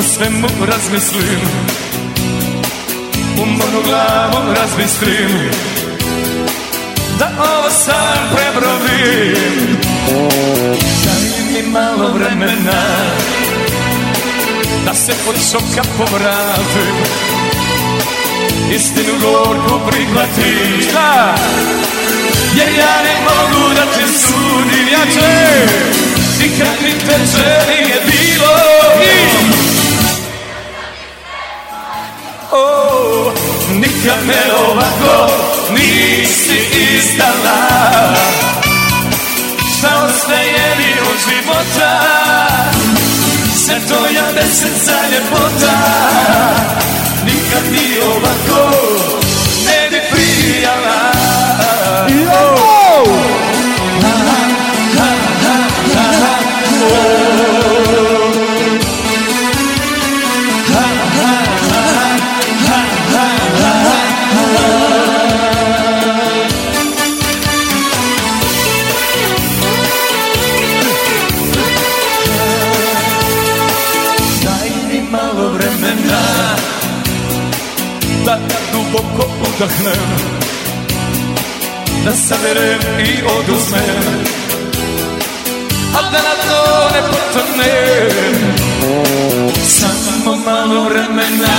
svemu razmislim, u moju glavu razbistrim, da ovo sam prebrodim. Daj mi malo vremena, da se od šoka povratim, istinu gorku prihvatim. Šta? Jer ja ne mogu da te sudim, jače, nikad mi teže nije bilo. Nikad me ovako nisi izdala. Šta ostaje mi od života, sve to ja bez srca ljepota. Nikad mi ovako ne bi prijala. Da duboko udahnem, da saberem i oduzmem, a da na to ne potrnem. Samo malo vremena,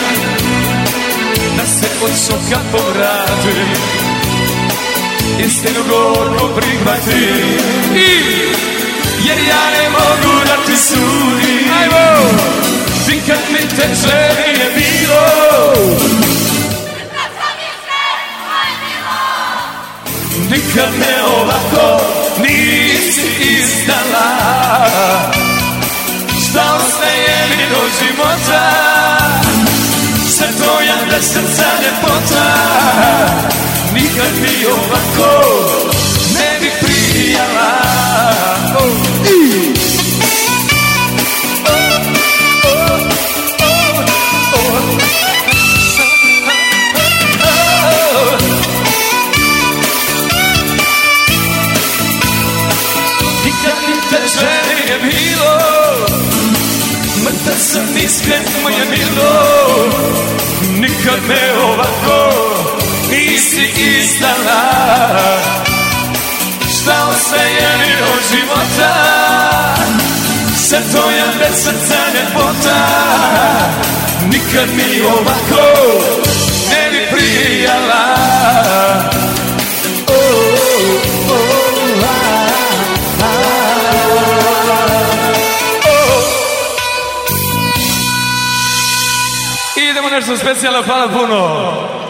da se od šoka povratim, istinu gorku prihvatim. Jer ja ne mogu da ti sudim, nikad mi teže nije bilo. Nikad me ovako nisi izdala. Šta ostaje mi do života, sve to ja bez srca ljepota. Nikad mi ovako ne bi prijala. Teže je bilo, mrtav sam iskren, moje milo. Nikad me ovako nisi izdala. Šta ostaje mi od života, sve to ja bez srca ljepota. Nikad mi ovako ne bi prijala. Idemo nešto specijalno, hvala puno.